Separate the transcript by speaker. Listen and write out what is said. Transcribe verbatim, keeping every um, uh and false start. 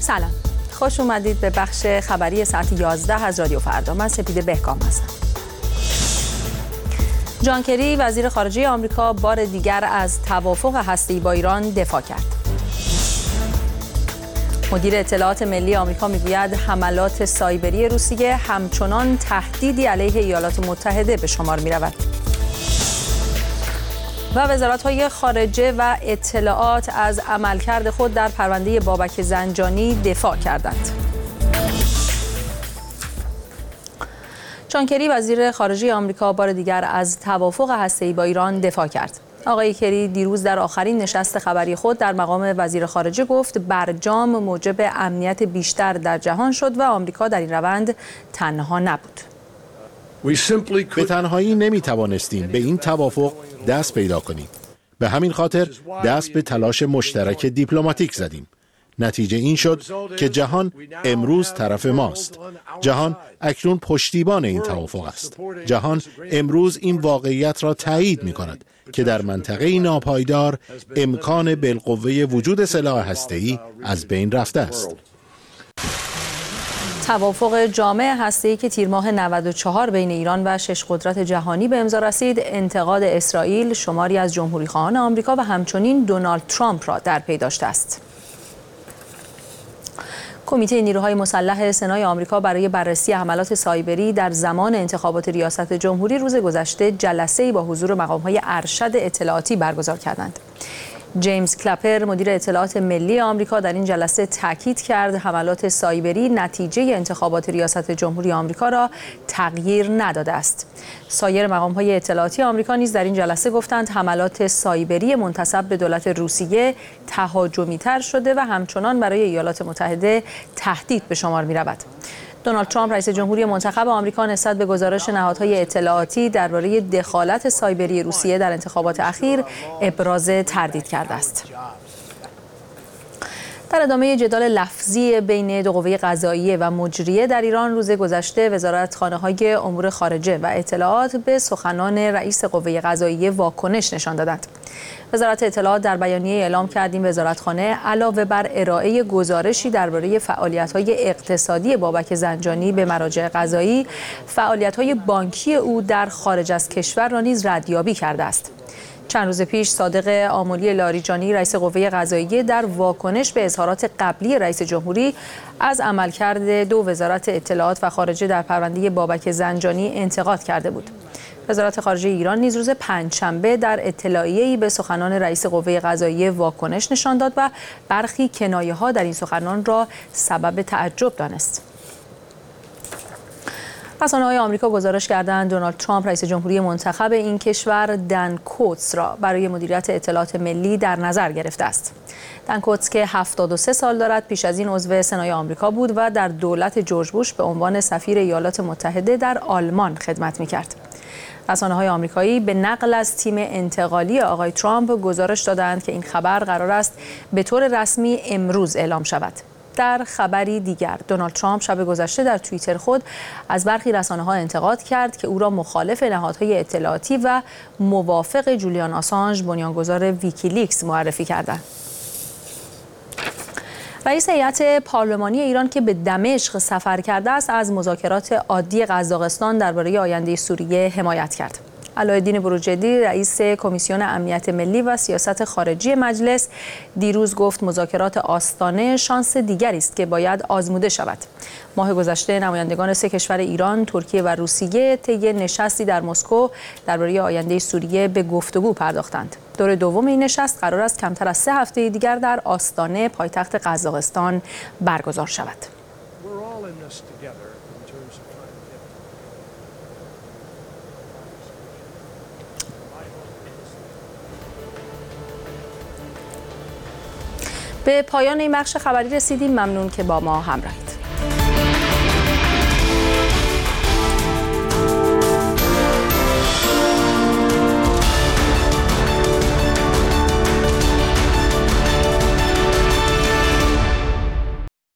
Speaker 1: سلام، خوش اومدید به بخش خبری ساعت یازده از رادیو فردا. من سپیده بهکام هستم. جان کری وزیر خارجه آمریکا بار دیگر از توافق هسته‌ای با ایران دفاع کرد. مدیر اطلاعات ملی آمریکا میگوید حملات سایبری روسیه همچنان تهدیدی علیه ایالات متحده به شمار می‌رود. و وزارت‌های خارجه و اطلاعات از عملکرد خود در پرونده بابک زنجانی دفاع کردند. جان کری وزیر خارجه آمریکا بار دیگر از توافق هسته‌ای با ایران دفاع کرد. آقای کری دیروز در آخرین نشست خبری خود در مقام وزیر خارجه گفت برجام موجب امنیت بیشتر در جهان شد و آمریکا در این روند تنها نبود.
Speaker 2: به تنهایی نمی توانستیم به این توافق دست پیدا کنیم. به همین خاطر دست به تلاش مشترک دیپلماتیک زدیم. نتیجه این شد که جهان امروز طرف ماست. جهان اکنون پشتیبان این توافق است. جهان امروز این واقعیت را تایید می کند که در منطقه ناپایدار امکان بالقوه وجود سلاح هسته‌ای از بین رفته است.
Speaker 1: توافق جامع هسته‌ای که تیر ماه نود و چهار بین ایران و شش قدرت جهانی به امضا رسید، انتقاد اسرائیل، شماری از جمهوری‌خواهان آمریکا و همچنین دونالد ترامپ را در پی داشته است. کمیته نیروهای مسلح سنای آمریکا برای بررسی حملات سایبری در زمان انتخابات ریاست جمهوری روز گذشته جلسه‌ای با حضور مقام‌های ارشد اطلاعاتی برگزار کردند. جیمز کلپر مدیر اطلاعات ملی آمریکا در این جلسه تاکید کرد حملات سایبری نتیجه انتخابات ریاست جمهوری آمریکا را تغییر نداده است. سایر مقام‌های اطلاعاتی آمریکا نیز در این جلسه گفتند حملات سایبری منتسب به دولت روسیه تهاجمی‌تر شده و همچنان برای ایالات متحده تهدید به شمار می‌رود. دونالد ترامپ رئیس جمهوری منتخب آمریکا نسبت به گزارش نهادهای اطلاعاتی درباره دخالت سایبری روسیه در انتخابات اخیر ابراز تردید کرده است. در ادامه جدال لفظی بین دو قوه قضاییه و مجریه در ایران روز گذشته وزارتخانه‌های امور خارجه و اطلاعات به سخنان رئیس قوه قضاییه واکنش نشان دادند. وزارت اطلاعات در بیانیه اعلام کرد این وزارتخانه علاوه بر ارائه گزارشی درباره فعالیت‌های اقتصادی بابک زنجانی به مراجع قضایی، فعالیت‌های بانکی او در خارج از کشور را نیز ردیابی کرده است. چند روز پیش صادق آملی لاریجانی رئیس قوه قضاییه در واکنش به اظهارات قبلی رئیس جمهوری از عملکرد دو وزارت اطلاعات و خارجه در پرونده بابک زنجانی انتقاد کرده بود. وزارت خارجه ایران نیز روز پنجشنبه در اطلاعیه‌ای به سخنان رئیس قوه قضاییه واکنش نشان داد و برخی کنایه‌ها در این سخنان را سبب تعجب دانست. رسانه‌های آمریکا گزارش کردند دونالد ترامپ رئیس جمهوری منتخب این کشور دن کوتس را برای مدیریت اطلاعات ملی در نظر گرفته است. دن کوتس که هفتاد و سه سال دارد پیش از این عضو سنای آمریکا بود و در دولت جورج بوش به عنوان سفیر ایالات متحده در آلمان خدمت می‌کرد. رسانه‌های آمریکایی به نقل از تیم انتقالی آقای ترامپ گزارش دادند که این خبر قرار است به طور رسمی امروز اعلام شود. در خبری دیگر دونالد ترامپ شب گذشته در توییتر خود از برخی رسانه‌ها انتقاد کرد که او را مخالف نهادهای اطلاعاتی و موافق جولیان آسانژ بنیانگذار ویکیلیکس معرفی کردند. رئیس هیئت پارلمانی ایران که به دمشق سفر کرده است از مذاکرات عادی قزاقستان درباره آینده سوریه حمایت کرد. علایالدین بروجردی رئیس کمیسیون امنیت ملی و سیاست خارجی مجلس دیروز گفت مذاکرات آستانه شانس دیگری است که باید آزموده شود. ماه گذشته نمایندگان سه کشور ایران، ترکیه و روسیه طی نشستی در مسکو درباره آینده سوریه به گفتگو پرداختند. دور دوم این نشست قرار است کمتر از سه هفته دیگر در آستانه پایتخت قزاقستان برگزار شود. به پایان این بخش خبری رسیدیم. ممنون که با ما همراهید.